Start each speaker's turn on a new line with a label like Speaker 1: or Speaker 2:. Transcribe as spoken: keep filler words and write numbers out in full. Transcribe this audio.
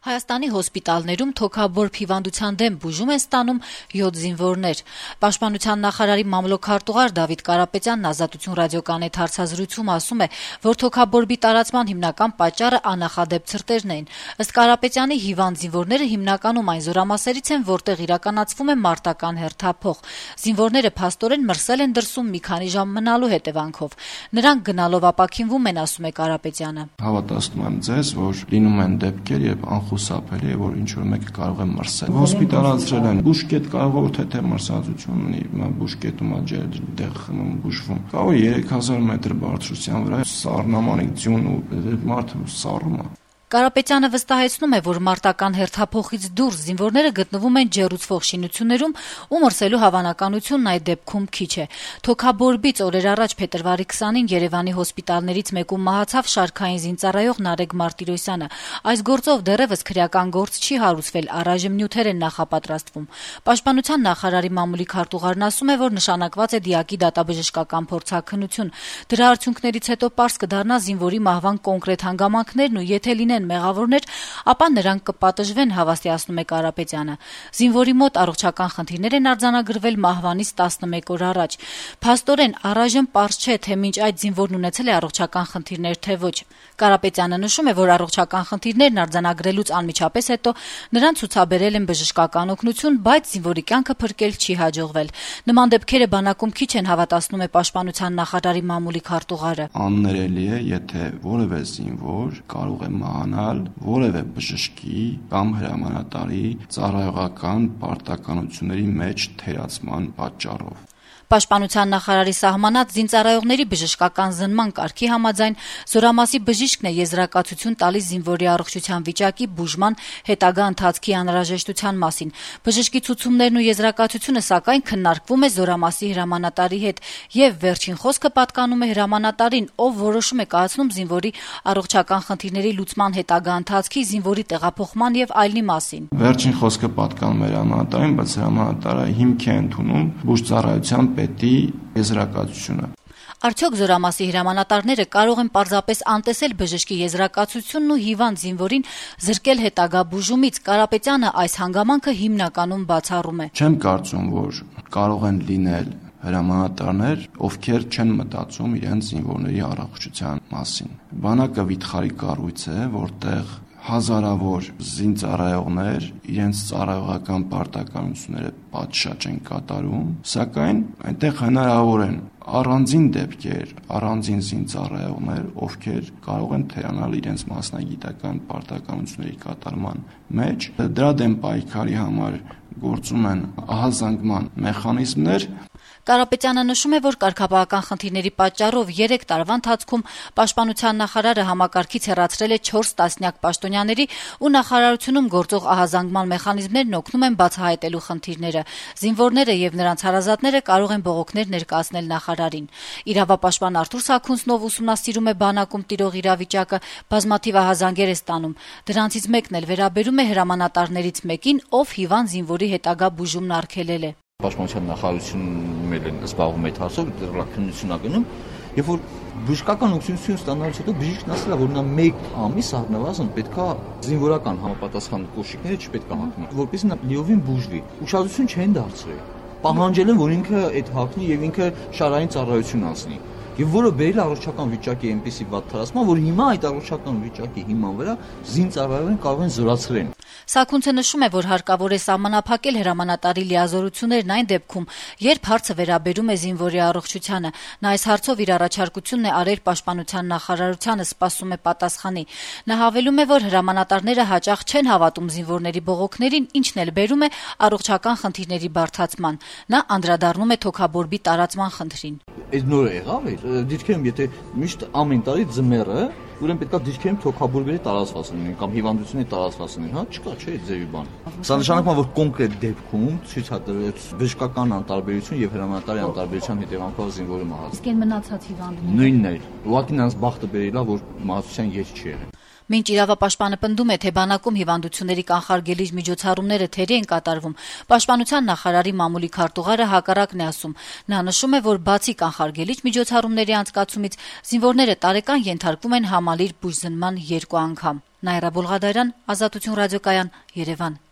Speaker 1: Հայաստանի հոսպիտալներում թոքաբորբ հիվանդության դեմ բուժում են ստանում յոթ զինվորներ։ Պաշտպանության նախարարի մամլոքարտուղար Դավիթ Կարապետյանն Ազատություն ռադիոկայանի հարցազրույցում ասում է, որ թոքաբորբի տարածման հիմնական պատճառը աննախադեպ ցրտերն էին։ Ըստ Կարապետյանի, հիվանդ զինվորները հիմնականում այն զորամասերից են, որտեղ իրականացվում է մարտական հերթափոխ։ Զինվորները փաստորեն մրսել են դրսում մի քանի ժամ մնալու հետևանքով։ Նրանք գնալով ապաքինվում են, ասում է Կարապետյանը։
Speaker 2: Հավատացնում եմ ձեզ, որ լինում են դեպքեր, երբ խուսափելի է, որ ինչ-որ մեկը կարող է մրսել։ Հոսպիտալացրել են, բուժկետ կարող է որ թե մրսածություն ունի, բուժկետում աջերդեղ բուժվում։ Կարող է երեք հազար մետր բարձրության վրա սառնամանիք ձյուն ու մարդը սառում է։
Speaker 1: Կարապետյանը վստահեցնում է, որ մարտական հերթափոխից դուրս զինվորները գտնվում են ջեռուցվող շինություններում ու մրսելու հավանականությունն այդ դեպքում քիչ է։ Թոքաբորբից օրեր առաջ փետրվարի քսանին Երևանի հոսպիտալներից մեկում մահացավ շարքային զինծառայող Նարեկ Մարտիրոսյանը։ Այս գործով դեռևս քրեական գործ չի հարուցվել, առայժմ նյութեր են նախապատրաստվում։ Պաշտպանության նախարարի մամուլի քարտուղարն ասում է, որ նշանակված է դիակի դատաբժշկական փորձաքննություն։ Դրա արդյունքներից հետո պարզ կդառնա զինվորի մահվան կոնկրետ հանգամանքներն ու եթե լինեն մեղավորներ, ապա նրանք կպատժվեն, հավաստիացնում է Կարապետյանը։ Զինվորի մոտ առողջական խնդիրներ են արձանագրվել մահվանից տասնմեկ օր առաջ։ Փաստորեն առայժմ պարզ չէ, թե մինչ այդ զինվորն ունեցել է առողջական խնդիրներ, թե ոչ։ Կարապետյանը նշում է, որ առողջական խնդիրներն արձանագրելուց անմիջապես հետո նրան ցուցաբերել են բժշկական օգնություն, բայց զինվորի կյանքը փրկել չի հաջողվել։ Նման դեպքերը բանակում քիչ են, հավատացնում է Պաշտպանության նախարարի մամուլի քարտուղարը։
Speaker 2: Աններելի է, եթե որևէ զինվոր կարող է մահանալ որևէ բժշկի կամ հրամանատարի ծառայողական պարտականությունների մեջ թերացման պատճառով։
Speaker 1: Պաշտպանության նախարարի սահմանած զինծառայողների բժշկական զննման կարգի համաձայն զորամասի բժիշկն է եզրակացություն տալիս զինվորի առողջության վիճակի բուժման հետագա ընթացքի անհրաժեշտության մասին։ Բժշկի ցուցումներն ու եզրակացությունը սակայն քննարկվում է զորամասի հրամանատարի հետ եւ վերջին խոսքը պատկանում է հրամանատարին, ով որոշում է կայացնում զինվորի առողջական խնդիրների լուծման հետագա ընթացքի, զինվորի տեղափոխման եւ այլնի մասին։
Speaker 2: Վերջին խոսքը պատկանում է հրամանատարին, բայց հրամանատարը հիմք է ընդունում բուժծառայության պետի եզրակացությունը։
Speaker 1: Արդյոք զորամասի հրամանատարները կարող են պարզապես անտեսել բժշկի եզրակացությունն ու հիվանդ զինվորին զրկել հետագա բուժումից։ Կարապետյանը այս հանգամանքը հիմնականում բացառում է։
Speaker 2: Չեմ կարծում, որ կարող են լինել հրամանատարներ, ովքեր չեն մտածում իրենց զինվորների առողջության մասին։ Բանակը վիթխարի կառույց է, որտեղ հազարավոր զինծառայողներ իրենց ծառայողական պարտականությունները պատշաճ են կատարում, սակայն այնտեղ հնարավոր են առանձին դեպքեր, առանձին զինծառայողներ, ովքեր կարող են թերանալ իրենց մասնագիտական պարտականությունների կատարման մեջ։ Դրա դեմ պայքարի համար գործում են ահազանգման մեխանիզմներ։
Speaker 1: Կարապետյանը նշում է, որ կարգապահական խնդիրների պատճառով երեք տարվա ընթացքում Պաշտպանության նախարարը համակարգից հեռացրել է չորս տասնյակ պաշտոնյաների ու նախարարությունում գործող ահազանգման մեխանիզմներն օգնում են բացահայտելու խնդիրները։ Զինվորները եւ նրանց հարազատները կարող են բողոքներ ներկայացնել նախարարին։ Իրավապաշտպան Արթուր Սաքունցնով ուսումնասիրում է բանակում տիրող իրավիճակը, բազմաթիվ ահազանգեր է ստանում։ Դրանցից մեկն էլ վերաբերում է հրամանատարներից մեկին, ով հիվանդ զինվորի հետագա բուժումն արգելել է։
Speaker 3: Պաշտպանության նախարարությունում էլ են զբաղվում այդ հարցով, դեռ քննություն ա գնում, եւ որ բժշկական օգնություն ստանալուց հետո բժիշկն ասել է, որ նա մեկ ամիս առնվազն պետքա զինվորական համապատասխան կոշիկները չպետք է հագնի, որպեսզի նա լիովին բուժվի։ Ուշադրություն չեն դարձրել։ Պահանջել են, որ ինքը այդ հագնի եւ ինքը շարային ծառայություն անցնի։ Եվ որը բերել առողջական վիճակի այնպիսի վատ թարացման, որ հիմա այդ առողջական վիճակի հիման վրա զինծառայողին կարող են զորացրել։
Speaker 1: Սաքունցը նշում է, որ հարկավոր է սահմանափակել հրամանատարի լիազորություններն այն դեպքում, երբ հարցը վերաբերում է զինվորի առողջությանը։ Նա այս հարցով իր առաջարկությունն է արել Պաշտպանության նախարարությանը, սպասում է պատասխանի։ Նա հավելում է, որ հրամանատարները հաճախ չեն հավատում զինվորների բողոքներին, ինչն էլ բերում է առողջական խնդիրների բարդացման։ Նա անդրադառնում է թոքաբորբի տարածման խնդրին։
Speaker 3: Այս նորը եղավ է, դիրքերում եթե միշտ ամեն տարի ձմեռը, ուրեմն պետքա դիրքերում թոքաբորբերի տարածված լինեն կամ հիվանդությունների տարածված լինեն, հա, չկա, չէ, ձևի բան։ Սա նշանակում է, որ կոնկրետ դեպքում ցույց է տվել բժշկական անտարբերություն եւ հրամանատարի անտարբերության հետևանքով զինվորը մահացել։
Speaker 1: Իսկ այն մնացած հիվանդները
Speaker 3: նույնն է։ Ուղղակի նրանց բախտը բերել է, որ մահացության ետ չի եղել։
Speaker 1: Մինչ իրավապաշտպանը պնդում է, թե բանակում հիվանդությունների կանխարգելիչ միջոցառումները թերի են կատարվում, Պաշտպանության նախարարի մամուլի քարտուղարը հակառակն է ասում։ Նա նշում է, որ բացի կանխարգելիչ միջոցառումների անցկացումից զինվորները տարեկան ենթարկվում են համալիր բուժզնման երկու անգամ։ Նայրա Բոլղադարյան, Ազատություն ռադիոկայան, Երևան։